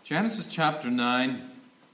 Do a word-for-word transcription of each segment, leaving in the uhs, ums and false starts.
Genesis chapter nine,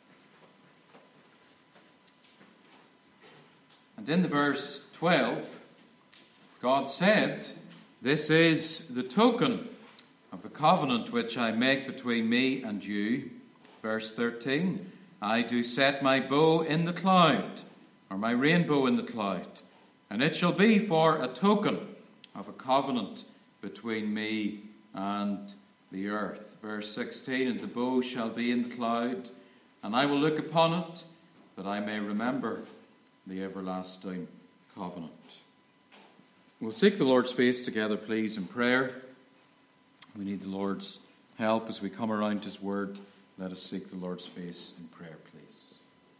and in the verse twelve, God said, "This is the token of the covenant which I make between me and you." Verse thirteen, "I do set my bow in the cloud, or my rainbow in the cloud, and it shall be for a token of a covenant between me and the earth." Verse sixteen, "And the bow shall be in the cloud, and I will look upon it, that I may remember the everlasting covenant." We'll seek the Lord's face together, please, in prayer. We need the Lord's help as we come around His word. Let us seek the Lord's face in prayer, please.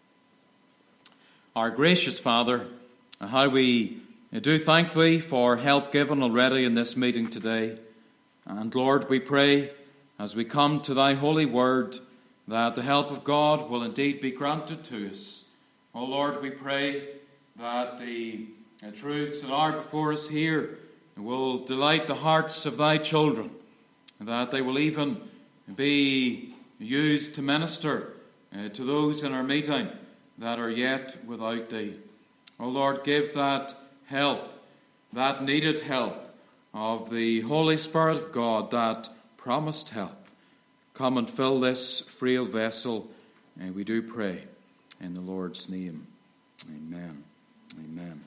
Our gracious Father, how we do thank Thee for help given already in this meeting today. And Lord, we pray as we come to Thy holy word that the help of God will indeed be granted to us. Oh Lord, we pray that the truths that are before us here will delight the hearts of Thy children, and that they will even be used to minister uh, to those in our meeting that are yet without Thee. Oh Lord, give that help, that needed help of the Holy Spirit of God, that promised help. Come and fill this frail vessel, and we do pray in the Lord's name. Amen. Amen.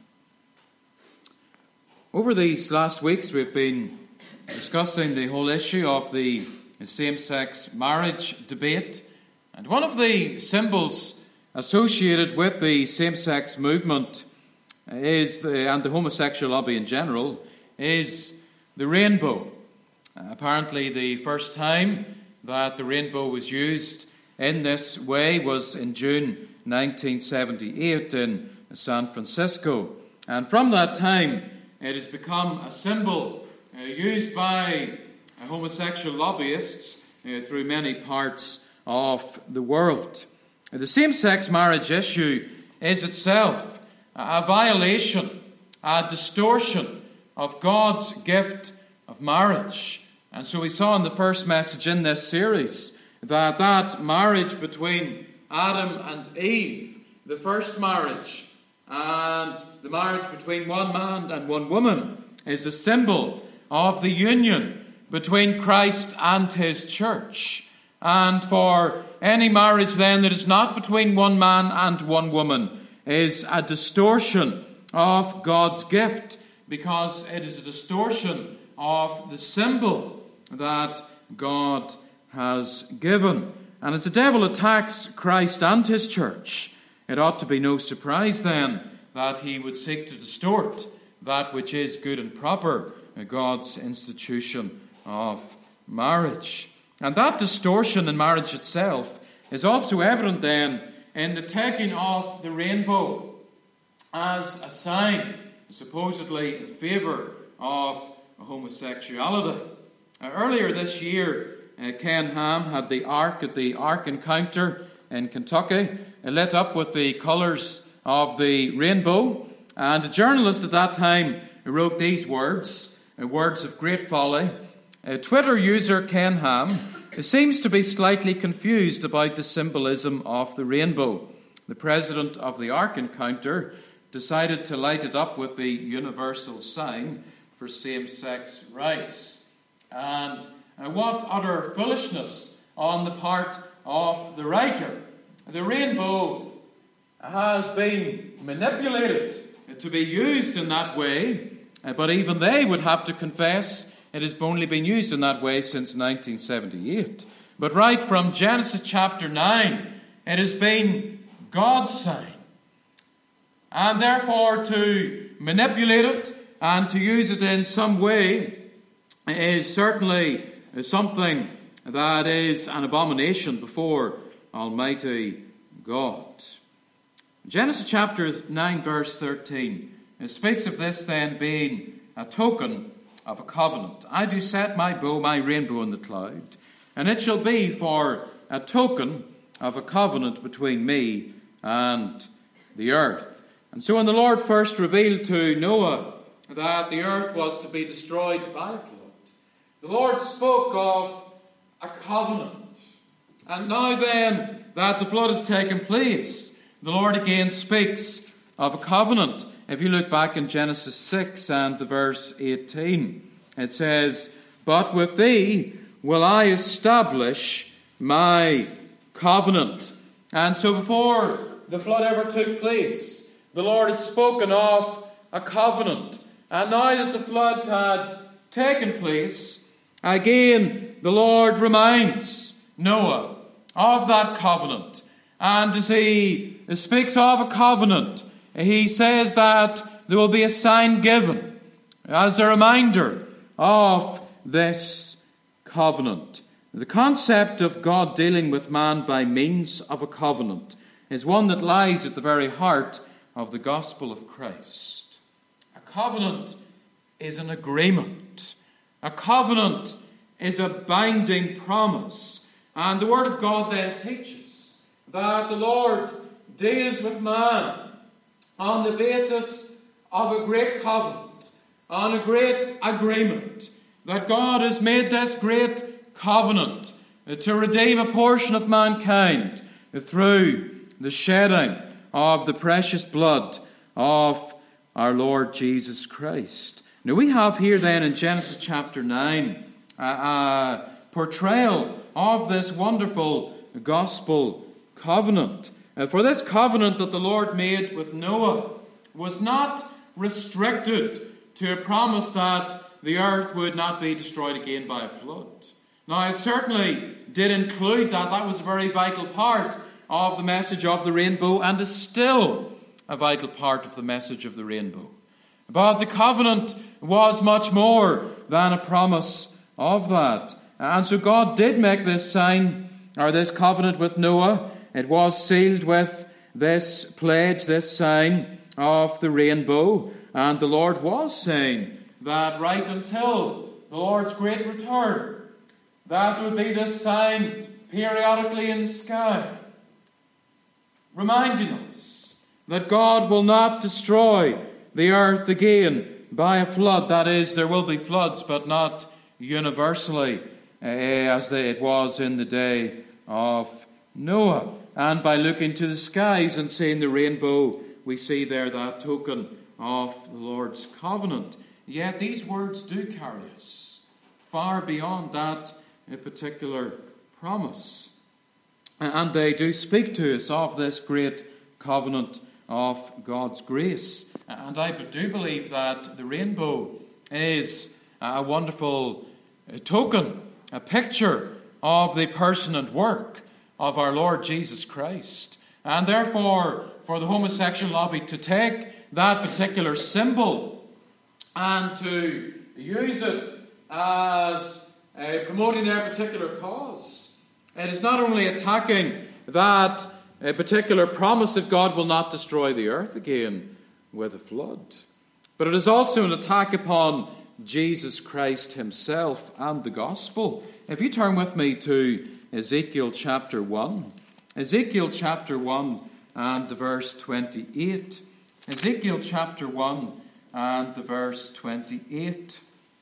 Over these last weeks, we've been discussing the whole issue of the same-sex marriage debate. And one of the symbols associated with the same-sex movement is the, and the homosexual lobby in general, is the rainbow. Uh, apparently the first time that the rainbow was used in this way was in June nineteen seventy-eight in San Francisco. And from that time, it has become a symbol uh, used by uh, homosexual lobbyists uh, through many parts of the world. Uh, the same-sex marriage issue is itself a violation, a distortion of God's gift of marriage. And so we saw in the first message in this series that that marriage between Adam and Eve, the first marriage, and the marriage between one man and one woman, is a symbol of the union between Christ and His church. And for any marriage then that is not between one man and one woman is a distortion of God's gift, because it is a distortion of the symbol that God has given. And as the devil attacks Christ and His church, it ought to be no surprise then that he would seek to distort that which is good and proper, God's institution of marriage. And that distortion in marriage itself is also evident then in the taking of the rainbow as a sign, supposedly in favour of homosexuality. Uh, earlier this year, uh, Ken Ham had the Ark at the Ark Encounter in Kentucky, uh, lit up with the colours of the rainbow. And a journalist at that time wrote these words, uh, words of great folly. Uh, Twitter user Ken Ham seems to be slightly confused about the symbolism of the rainbow. The president of the Ark Encounter decided to light it up with the universal sign for same-sex rights. And uh, what utter foolishness on the part of the writer. The rainbow has been manipulated to be used in that way, uh, but even they would have to confess it has only been used in that way since nineteen seventy-eight. But right from Genesis chapter nine, it has been God's sign. And therefore to manipulate it and to use it in some way is certainly something that is an abomination before Almighty God. Genesis chapter nine verse thirteen, it speaks of this then being a token of a covenant. I do set my bow, my rainbow in the cloud, and it shall be for a token of a covenant between me and the earth. And so when the Lord first revealed to Noah that the earth was to be destroyed by a flood, the Lord spoke of a covenant. And now then that the flood has taken place, the Lord again speaks of a covenant. If you look back in Genesis six and the verse eighteen, it says, "But with thee will I establish my covenant." And so before the flood ever took place, the Lord had spoken of a covenant. And now that the flood had taken place, again the Lord reminds Noah of that covenant. And as he speaks of a covenant, he says that there will be a sign given as a reminder of this covenant. The concept of God dealing with man by means of a covenant is one that lies at the very heart of the gospel of Christ. A covenant is an agreement. A covenant is a binding promise. And the Word of God then teaches that the Lord deals with man on the basis of a great covenant, on a great agreement, that God has made this great covenant to redeem a portion of mankind through the shedding of the precious blood of our Lord Jesus Christ. Now we have here then in Genesis chapter nine a, a portrayal of this wonderful gospel covenant. Uh, for this covenant that the Lord made with Noah was not restricted to a promise that the earth would not be destroyed again by a flood. Now, it certainly did include that. That was a very vital part of the message of the rainbow and is still a vital part of the message of the rainbow. But the covenant was much more than a promise of that. And so God did make this sign, or this covenant with Noah. It was sealed with this pledge, this sign of the rainbow. And the Lord was saying that right until the Lord's great return, that would be this sign periodically in the sky, reminding us that God will not destroy the earth again by a flood. That is, there will be floods, but not universally uh, as it was in the day of Noah. And by looking to the skies and seeing the rainbow, we see there that token of the Lord's covenant. Yet these words do carry us far beyond that particular promise. And they do speak to us of this great covenant of God's grace. And I do believe that the rainbow is a wonderful token, a picture of the person and work of our Lord Jesus Christ. And therefore, for the homosexual lobby to take that particular symbol and to use it as uh, promoting their particular cause, it is not only attacking that uh, particular promise that God will not destroy the earth again with a flood, but it is also an attack upon Jesus Christ himself and the gospel. If you turn with me to Ezekiel chapter one, Ezekiel chapter one and the verse twenty-eight. Ezekiel chapter one and the verse twenty-eight.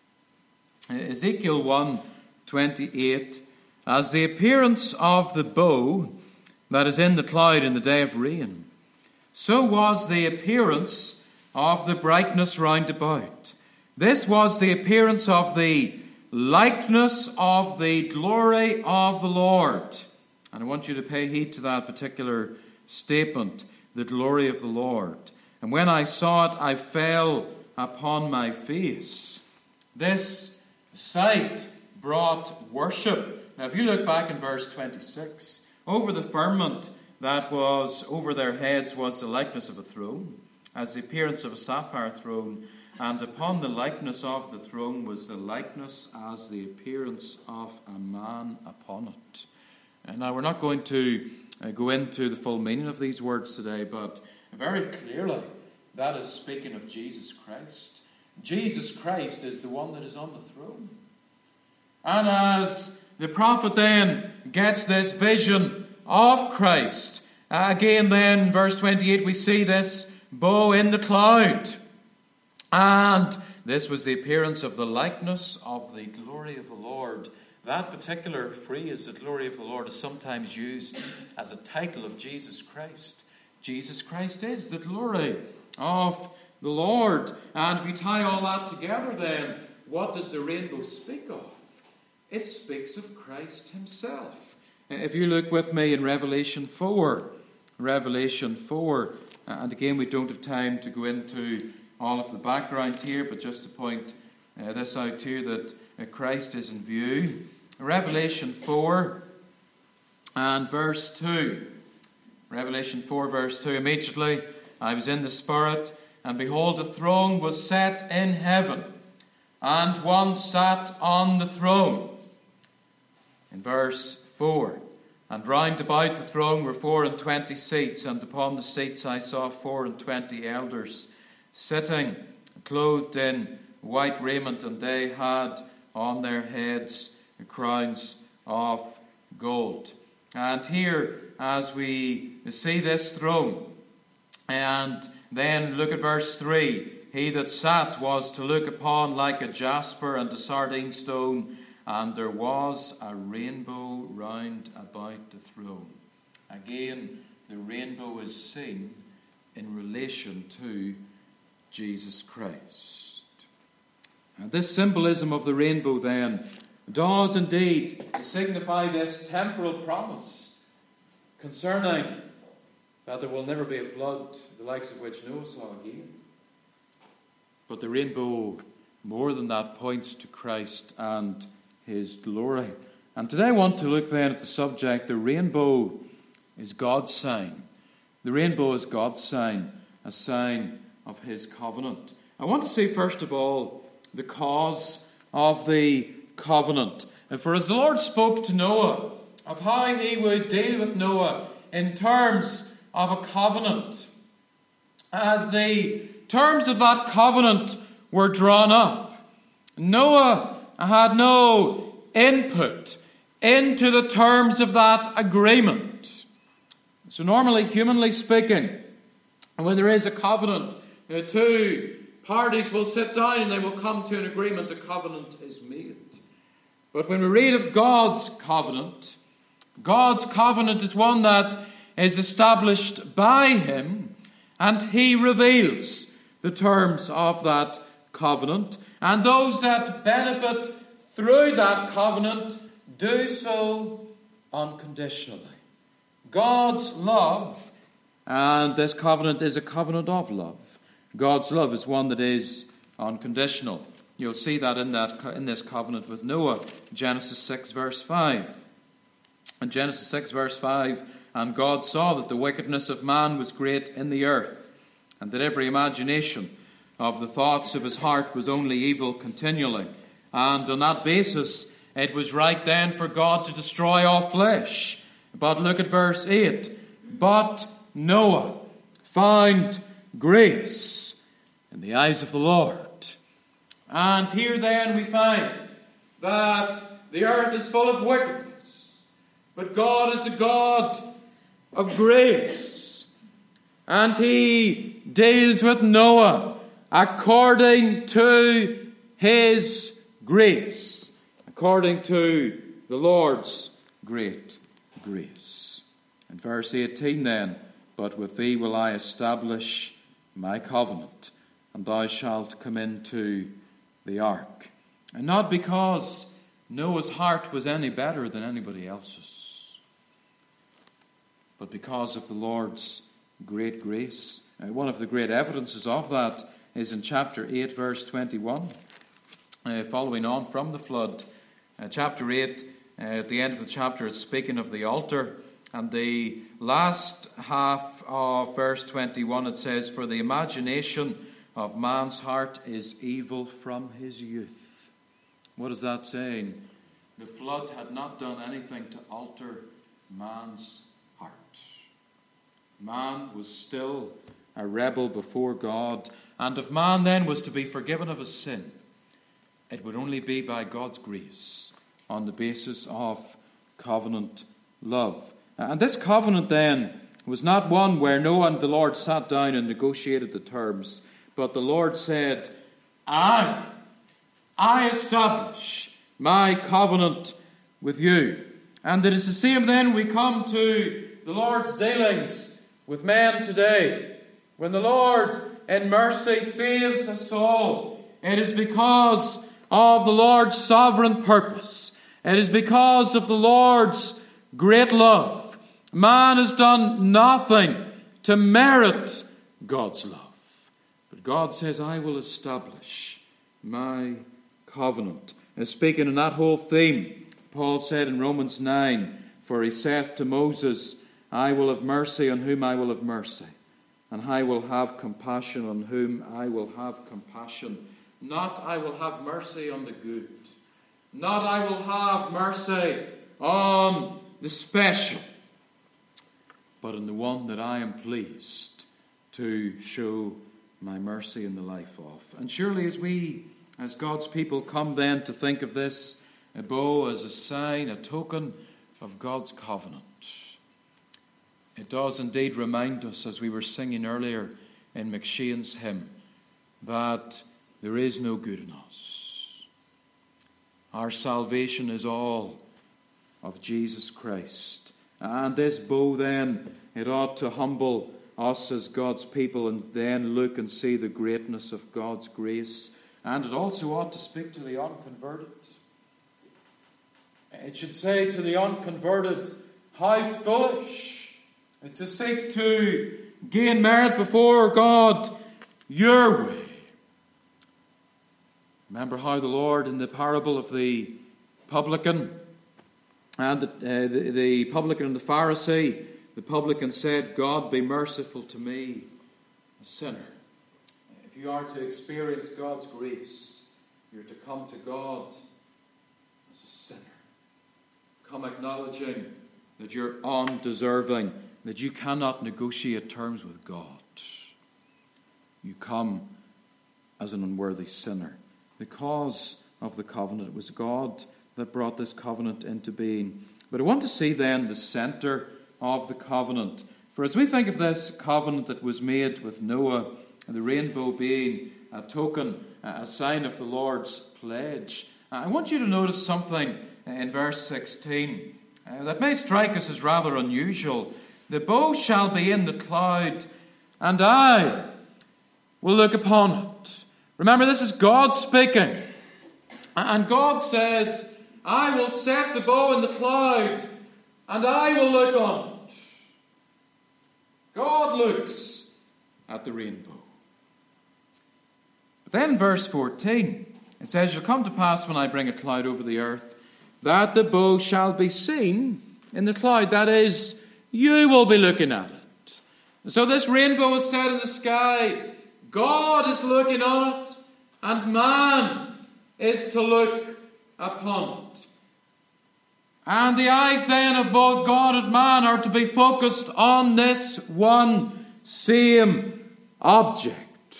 Ezekiel one twenty-eight. As the appearance of the bow that is in the cloud in the day of rain, so was the appearance of the brightness round about. This was the appearance of the likeness of the glory of the Lord. And I want you to pay heed to that particular statement, the glory of the Lord. And when I saw it, I fell upon my face. This sight brought worship. Now, if you look back in verse twenty-six, over the firmament that was over their heads was the likeness of a throne, as the appearance of a sapphire throne, and upon the likeness of the throne was the likeness as the appearance of a man upon it. And now, we're not going to uh, go into the full meaning of these words today, but very clearly, that is speaking of Jesus Christ. Jesus Christ is the one that is on the throne. And as the prophet then gets this vision of Christ, uh, again then, verse twenty-eight, we see this bow in the cloud. And this was the appearance of the likeness of the glory of the Lord. that particular phrase, the glory of the Lord, is sometimes used as a title of Jesus Christ. Jesus Christ is the glory of the Lord. And if you tie all that together, then what does the rainbow speak of? It speaks of Christ himself. If you look with me in Revelation four, Revelation four, and again we don't have time to go into all of the background here, but just to point uh, this out to you, that uh, Christ is in view. Revelation four and verse two. Revelation four verse two. Immediately I was in the Spirit, and behold, a throne was set in heaven, and one sat on the throne. In verse four. And round about the throne were four and twenty seats, and upon the seats I saw four and twenty elders sitting, clothed in white raiment, and they had on their heads crowns of gold. And here, as we see this throne, and then look at verse three. He that sat was to look upon like a jasper and a sardine stone, and there was a rainbow round about the throne. Again, the rainbow is seen in relation to Jesus Christ. And this symbolism of the rainbow then does indeed signify this temporal promise concerning that there will never be a flood, the likes of which Noah saw again. But the rainbow, more than that, points to Christ and his glory. And today I want to look then at the subject. The rainbow is God's sign. The rainbow is God's sign, a sign of his covenant. I want to see first of all the cause of the covenant. And for as the Lord spoke to Noah of how he would deal with Noah in terms of a covenant, as the terms of that covenant were drawn up, Noah had no input into the terms of that agreement. So normally, humanly speaking, when there is a covenant, the two parties will sit down and they will come to an agreement. A covenant is made. But when we read of God's covenant, God's covenant is one that is established by him, and he reveals the terms of that covenant. And those that benefit through that covenant do so unconditionally. God's love, and this covenant is a covenant of love. God's love is one that is unconditional. You'll see that in that in this covenant with Noah, Genesis six verse five. In Genesis six verse five, and God saw that the wickedness of man was great in the earth, and that every imagination of the thoughts of his heart was only evil continually. And on that basis, it was right then for God to destroy all flesh. But look at verse eight. But Noah found grace in the eyes of the Lord. And here then we find that the earth is full of wickedness, but God is a God of grace. And he deals with Noah according to his grace, according to the Lord's great grace. In verse eighteen then, but with thee will I establish my covenant, and thou shalt come into the ark. And not because Noah's heart was any better than anybody else's, but because of the Lord's great grace. Uh, one of the great evidences of that is in chapter eight, verse twenty-one. Uh, following on from the flood, uh, chapter eight, uh, at the end of the chapter, is speaking of the altar. And the last half of verse twenty-one, it says, for the imagination of man's heart is evil from his youth. What is that saying? The flood had not done anything to alter man's heart. Man was still a rebel before God. And if man then was to be forgiven of his sin, it would only be by God's grace on the basis of covenant love. And this covenant then was not one where Noah and the Lord sat down and negotiated the terms, but the Lord said, I, I establish my covenant with you. And it is the same then we come to the Lord's dealings with men today. When the Lord in mercy saves us all, it is because of the Lord's sovereign purpose. It is because of the Lord's great love. Man has done nothing to merit God's love. But God says, I will establish my covenant. And speaking on that whole theme, Paul said in Romans nine, for he saith to Moses, I will have mercy on whom I will have mercy, and I will have compassion on whom I will have compassion. Not I will have mercy on the good. Not I will have mercy on the special, but on the one that I am pleased to show my mercy in the life of. And surely as we, as God's people, come then to think of this a bow as a sign, a token of God's covenant, it does indeed remind us, as we were singing earlier in McShane's hymn, that there is no good in us. Our salvation is all of Jesus Christ. And this bow then, it ought to humble us as God's people and then look and see the greatness of God's grace. And it also ought to speak to the unconverted. It should say to the unconverted, how foolish to seek to gain merit before God your way. Remember how the Lord in the parable of the publican and the, uh, the, the publican and the Pharisee, the publican said, God be merciful to me, a sinner. If you are to experience God's grace, you're to come to God as a sinner. Come acknowledging that you're undeserving, that you cannot negotiate terms with God. You come as an unworthy sinner. The cause of the covenant, it was God that brought this covenant into being. But I want to see then the center of the covenant. For as we think of this covenant that was made with Noah, and the rainbow being a token, a sign of the Lord's pledge, I want you to notice something in verse sixteen uh, that may strike us as rather unusual. The bow shall be in the cloud, and I will look upon it. Remember, this is God speaking. And God says, I will set the bow in the cloud, and I will look on it. God looks at the rainbow. But then verse fourteen, it says, it shall come to pass when I bring a cloud over the earth, that the bow shall be seen in the cloud. That is, you will be looking at it. And so this rainbow is set in the sky. God is looking on it, and man is to look upon it. And the eyes then of both God and man are to be focused on this one same object.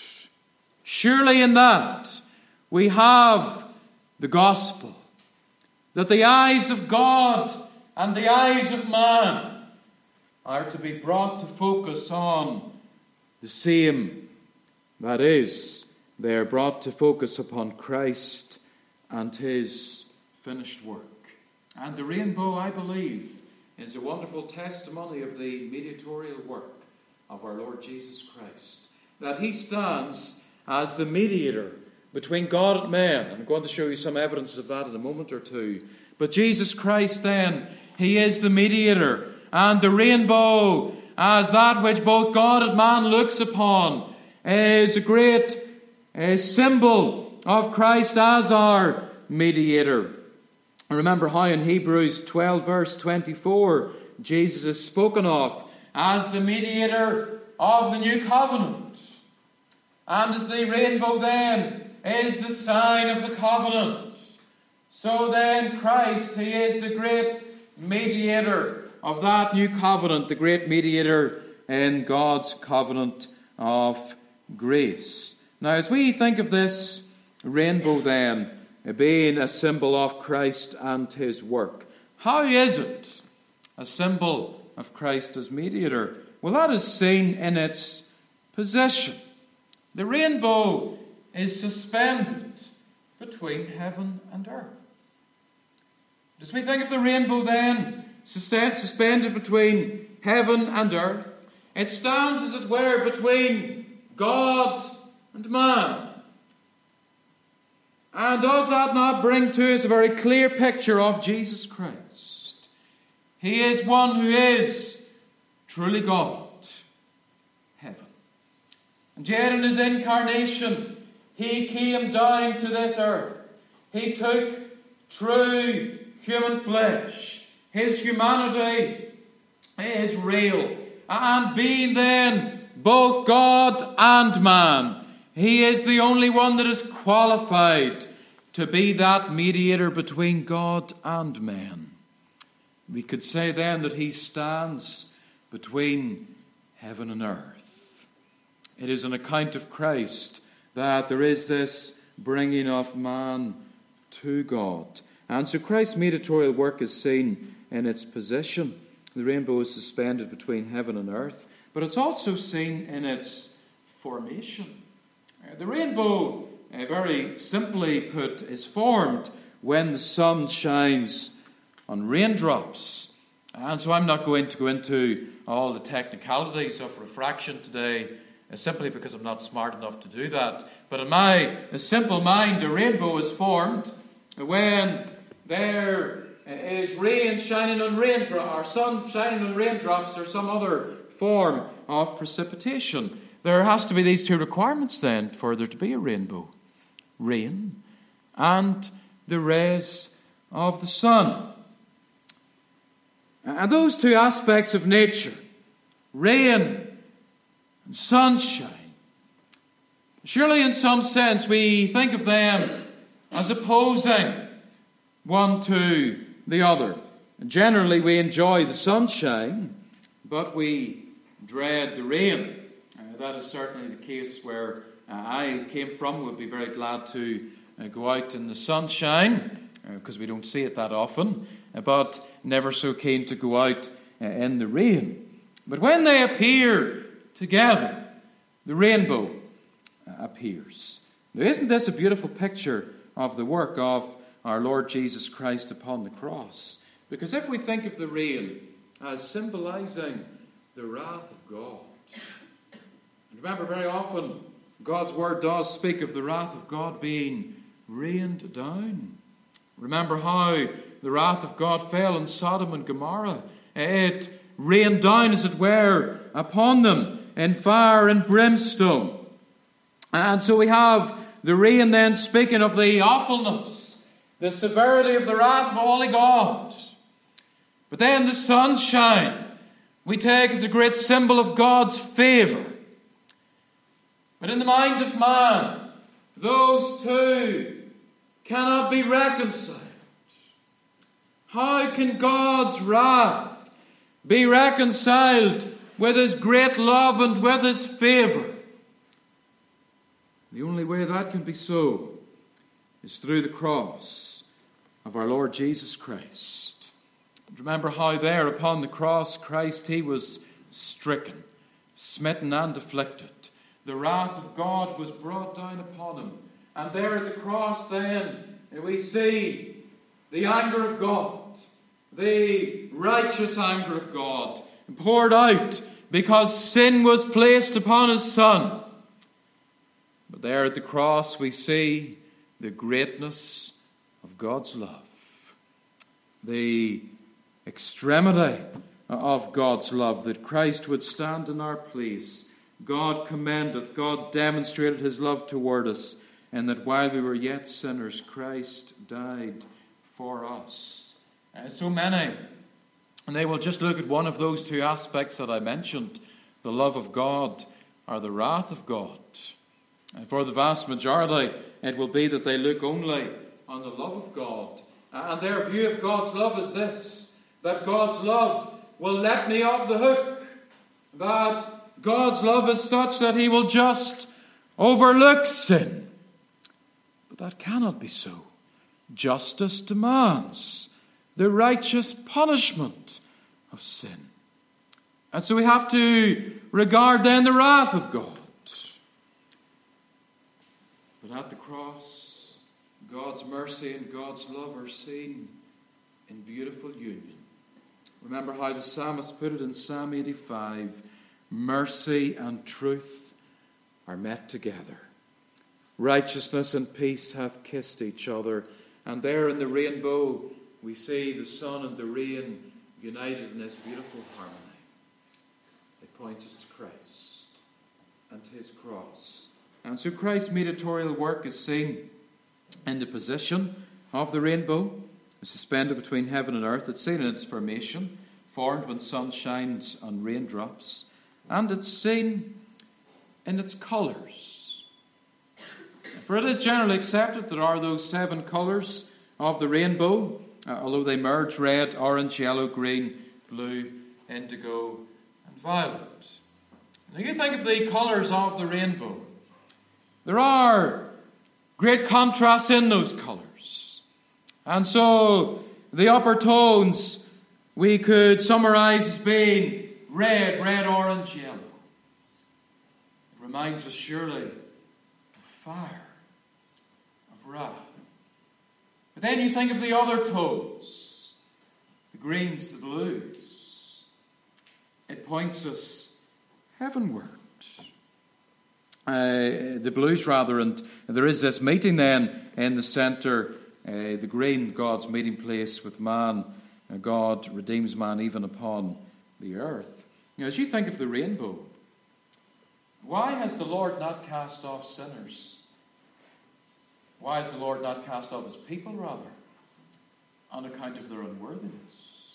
Surely in that we have the gospel, that the eyes of God and the eyes of man are to be brought to focus on the same. That is, they are brought to focus upon Christ and his finished work. And the rainbow, I believe, is a wonderful testimony of the mediatorial work of our Lord Jesus Christ. That he stands as the mediator between God and man. I'm going to show you some evidence of that in a moment or two. But Jesus Christ then, he is the mediator. And the rainbow, as that which both God and man looks upon, is a great a symbol of Christ as our mediator. Remember how in Hebrews twelve verse twenty-four, Jesus is spoken of as the mediator of the new covenant. And as the rainbow then is the sign of the covenant, so then Christ, he is the great mediator of that new covenant, the great mediator in God's covenant of grace. Now, as we think of this rainbow then being a symbol of Christ and his work, how is it a symbol of Christ as mediator? Well, that is seen in its position. The rainbow is suspended between heaven and earth. As we think of the rainbow then, suspended between heaven and earth, it stands, as it were, between God and man. And does that not bring to us a very clear picture of Jesus Christ? He is one who is truly God, heaven. And yet in his incarnation, he came down to this earth. He took true human flesh. His humanity is real. And being then both God and man, he is the only one that is qualified to be that mediator between God and men. We could say then that he stands between heaven and earth. It is on account of Christ that there is this bringing of man to God. And so Christ's mediatorial work is seen in its position. The rainbow is suspended between heaven and earth, but it's also seen in its formation. Uh, the rainbow, uh, very simply put, is formed when the sun shines on raindrops. And so I'm not going to go into all the technicalities of refraction today, uh, simply because I'm not smart enough to do that. But in my uh, simple mind, a rainbow is formed when there is rain shining on raindrops, or sun shining on raindrops, or some other form of precipitation. There has to be these two requirements then for there to be a rainbow: rain and the rays of the sun. And those two aspects of nature, rain and sunshine, surely in some sense we think of them as opposing one to the other. And generally we enjoy the sunshine, but we dread the rain. Uh, that is certainly the case where uh, I came from. Would be very glad to uh, go out in the sunshine, because uh, we don't see it that often, uh, but never so keen to go out uh, in the rain. But when they appear together, the rainbow uh, appears. Now, isn't this a beautiful picture of the work of our Lord Jesus Christ upon the cross? Because if we think of the rain as symbolizing the wrath of God, and remember, very often God's word does speak of the wrath of God being rained down. Remember how the wrath of God fell on Sodom and Gomorrah. It rained down, as it were, upon them in fire and brimstone. And so we have the rain then speaking of the awfulness, the severity of the wrath of Holy God. But then the sunshine we take as a great symbol of God's favour. But in the mind of man, those two cannot be reconciled. How can God's wrath be reconciled with his great love and with his favour? The only way that can be so is through the cross of our Lord Jesus Christ. Remember how there upon the cross Christ, he was stricken, smitten and afflicted. The wrath of God was brought down upon him. And there at the cross then we see the anger of God, the righteous anger of God poured out because sin was placed upon his Son. But there at the cross we see the greatness of God's love, the extremity of God's love, that Christ would stand in our place. God commendeth, God demonstrated his love toward us, and that while we were yet sinners, Christ died for us. Uh, so many, and they will just look at one of those two aspects that I mentioned, the love of God or the wrath of God. And for the vast majority, it will be that they look only on the love of God. And their view of God's love is this, that God's love will let me off the hook, that God's love is such that he will just overlook sin. But that cannot be so. Justice demands the righteous punishment of sin. And so we have to regard then the wrath of God. But at the cross, God's mercy and God's love are seen in beautiful union. Remember how the psalmist put it in Psalm eighty-five, mercy and truth are met together. Righteousness and peace hath kissed each other. And there in the rainbow we see the sun and the rain united in this beautiful harmony. It points us to Christ and his cross. And so Christ's mediatorial work is seen in the position of the rainbow, suspended between heaven and earth. It's seen in its formation, formed when sun shines on raindrops. And it's seen in its colours. For it is generally accepted there are those seven colours of the rainbow, uh, although they merge red, orange, yellow, green, blue, indigo, and violet. Now you think of the colours of the rainbow. There are great contrasts in those colours. And so the upper tones we could summarise as being red, red, orange, yellow. It reminds us surely of fire, of wrath. But then you think of the other tones, the greens, the blues. It points us heavenward. Uh, the blues rather, and there is this meeting then in the centre, uh, the green, God's meeting place with man. Uh, God redeems man even upon the earth. Now, as you think of the rainbow, why has the Lord not cast off sinners? Why has the Lord not cast off his people, rather? On account of their unworthiness.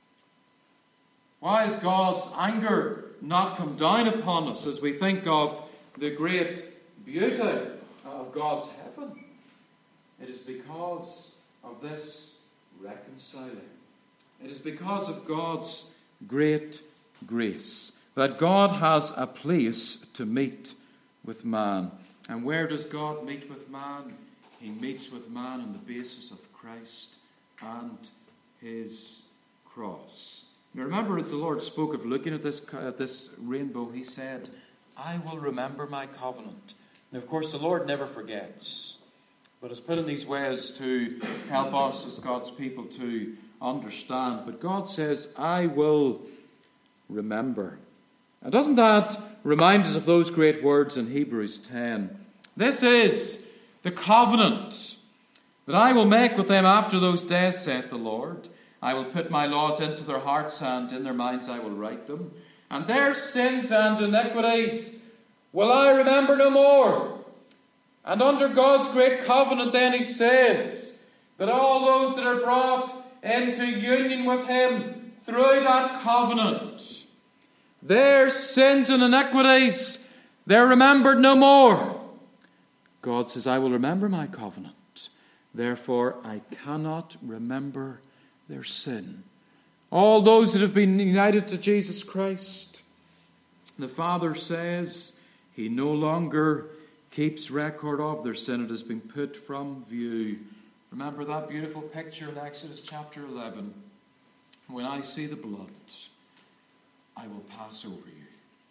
Why has God's anger not come down upon us as we think of the great beauty of God's heaven? It is because of this reconciling. It is because of God's great grace that God has a place to meet with man. And where does God meet with man? He meets with man on the basis of Christ and his cross. Now remember, as the Lord spoke of looking at this, at this rainbow, he said, I will remember my covenant. Now, of course, the Lord never forgets, but is put in these ways to help us as God's people to understand. But God says, I will remember. And doesn't that remind us of those great words in Hebrews ten? This is the covenant that I will make with them after those days, saith the Lord. I will put my laws into their hearts, and in their minds I will write them. And their sins and iniquities will I remember no more. And under God's great covenant then he says that all those that are brought into union with him through that covenant, their sins and iniquities, they're remembered no more. God says, I will remember my covenant. Therefore I cannot remember their sin. All those that have been united to Jesus Christ, the Father says he no longer keeps record of their sin. It has been put from view. Remember that beautiful picture in Exodus chapter eleven. When I see the blood, I will pass over you.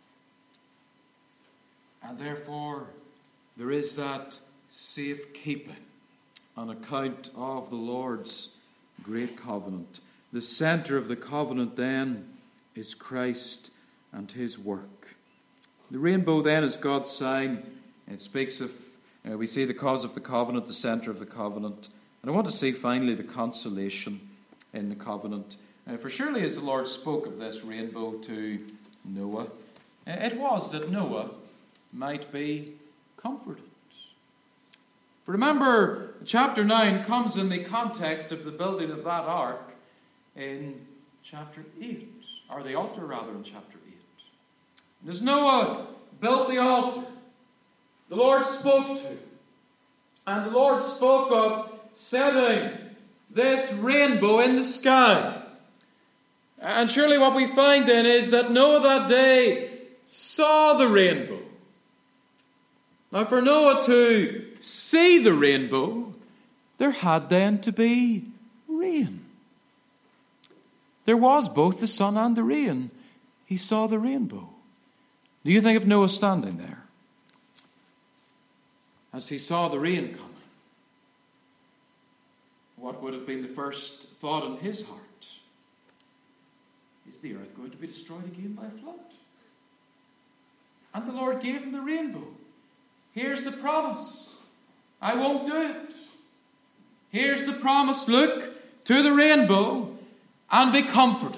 And therefore, there is that safekeeping on account of the Lord's great covenant. The centre of the covenant then is Christ and his work. The rainbow then is God's sign. It speaks of, uh, we see the cause of the covenant, the centre of the covenant. And I want to see finally the consolation in the covenant. Uh, for surely as the Lord spoke of this rainbow to Noah, uh, it was that Noah might be comforted. For remember, chapter nine comes in the context of the building of that ark in chapter eight, or the altar rather in chapter eight. And as Noah built the altar, the Lord spoke to him. And the Lord spoke of setting this rainbow in the sky. And surely what we find then is that Noah that day saw the rainbow. Now for Noah to see the rainbow, there had then to be rain. There was both the sun and the rain. He saw the rainbow. Do you think of Noah standing there as he saw the rain coming? what would have been the first thought in his heart? Is the earth going to be destroyed again by a flood? And the Lord gave him the rainbow. Here's the promise. I won't do it. Here's the promise. Look to the rainbow and be comforted.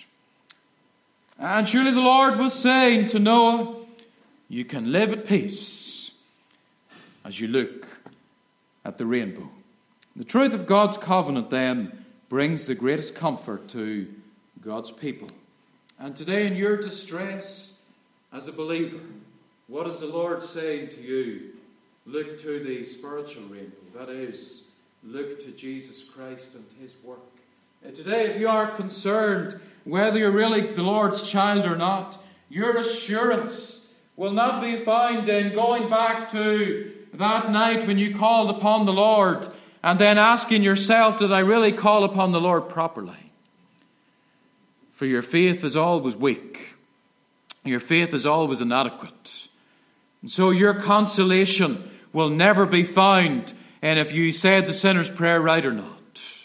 And surely the Lord was saying to Noah, you can live at peace as you look at the rainbow. The truth of God's covenant then brings the greatest comfort to God's people. And today in your distress as a believer, what is the Lord saying to you? Look to the spiritual rainbow. That is, look to Jesus Christ and his work. And today, if you are concerned whether you're really the Lord's child or not, your assurance will not be found in going back to that night when you called upon the Lord and then asking yourself, did I really call upon the Lord properly? For your faith is always weak. Your faith is always inadequate. And so your consolation will never be found in if you said the sinner's prayer right or not.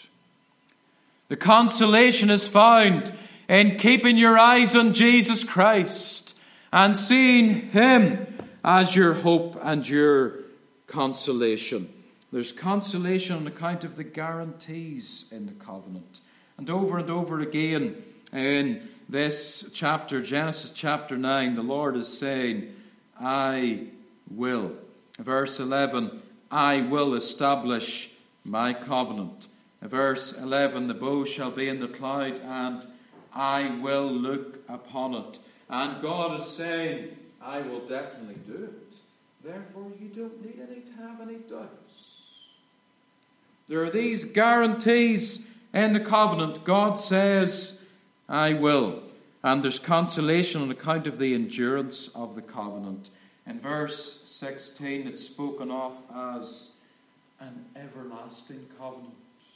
The consolation is found in keeping your eyes on Jesus Christ and seeing him as your hope and your consolation. There's consolation on account of the guarantees in the covenant. And over and over again in this chapter, Genesis chapter nine, the Lord is saying, I will. Verse eleven, I will establish my covenant. Verse eleven, the bow shall be in the cloud, and I will look upon it. And God is saying, I will definitely do it. Therefore, you don't need any to have any doubts. There are these guarantees in the covenant. God says, I will. And there's consolation on account of the endurance of the covenant. In verse sixteen, it's spoken of as an everlasting covenant.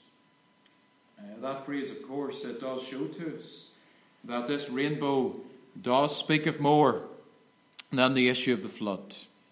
Uh, that phrase, of course, it does show to us that this rainbow does speak of more than the issue of the flood.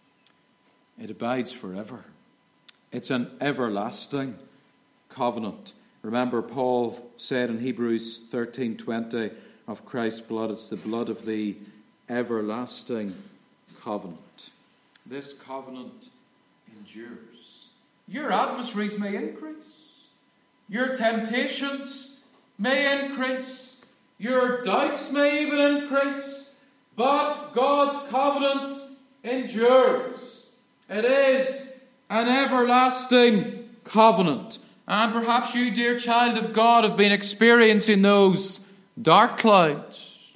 It abides forever. It's an everlasting covenant. Remember, Paul said in Hebrews thirteen twenty of Christ's blood, it's the blood of the everlasting covenant. This covenant endures. Your adversaries may increase. Your temptations may increase. Your doubts may even increase. But God's covenant endures. It is an everlasting covenant. And perhaps you, dear child of God, have been experiencing those dark clouds.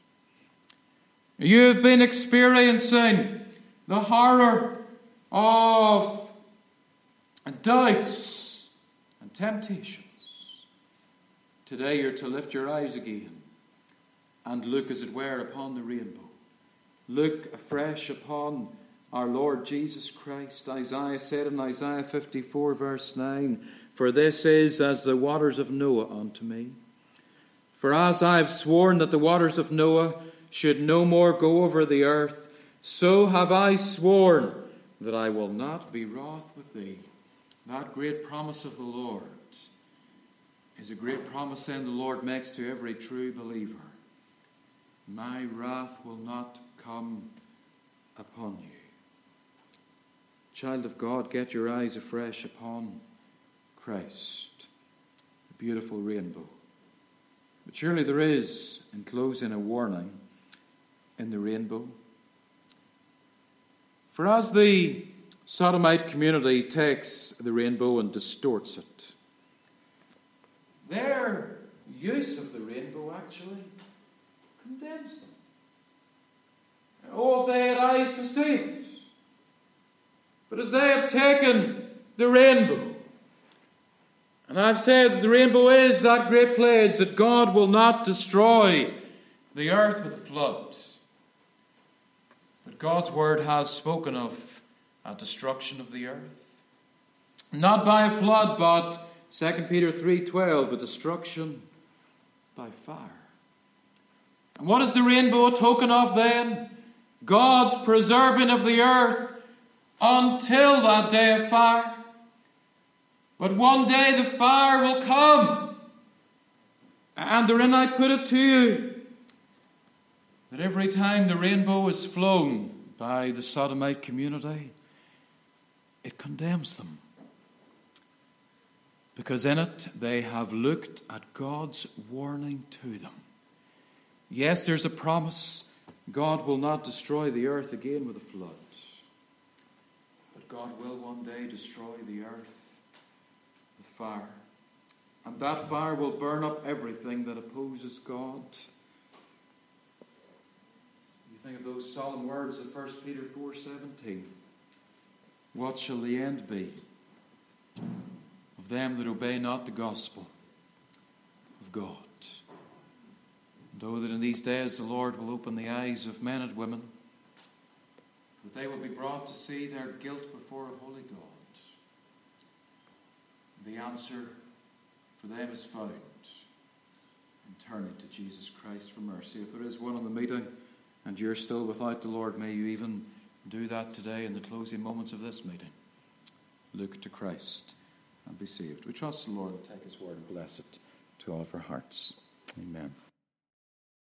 You have been experiencing the horror of doubts and temptations. Today you're to lift your eyes again and look, as it were, upon the rainbow. Look afresh upon our Lord Jesus Christ. Isaiah said in Isaiah fifty-four verse nine, for this is as the waters of Noah unto me. For as I have sworn that the waters of Noah should no more go over the earth, so have I sworn that I will not be wroth with thee. That great promise of the Lord is a great promise then the Lord makes to every true believer. My wrath will not come upon you. Child of God, get your eyes afresh upon Christ, the beautiful rainbow. But surely there is, in closing, a warning in the rainbow. For as the Sodomite community takes the rainbow and distorts it, their use of the rainbow actually condemns them. Oh, if they had eyes to see it. But as they have taken the rainbow, and I've said that the rainbow is that great pledge that God will not destroy the earth with a flood. But God's word has spoken of a destruction of the earth. Not by a flood, but Second Peter three twelve, a destruction by fire. And what is the rainbow a token of then? God's preserving of the earth until that day of fire. But one day the fire will come. And therein I put it to you, that every time the rainbow is flown by the Sodomite community, it condemns them. Because in it they have looked at God's warning to them. Yes, there's a promise. God will not destroy the earth again with a flood. But God will one day destroy the earth with fire. And that fire will burn up everything that opposes God. You think of those solemn words of First Peter four seventeen. What shall the end be of them that obey not the gospel of God? Know that in these days the Lord will open the eyes of men and women, that they will be brought to see their guilt before a holy God. The answer for them is found in turning to Jesus Christ for mercy. If there is one in the meeting and you're still without the Lord, may you even do that today in the closing moments of this meeting. Look to Christ and be saved. We trust the Lord will take his word and bless it to all of our hearts. Amen.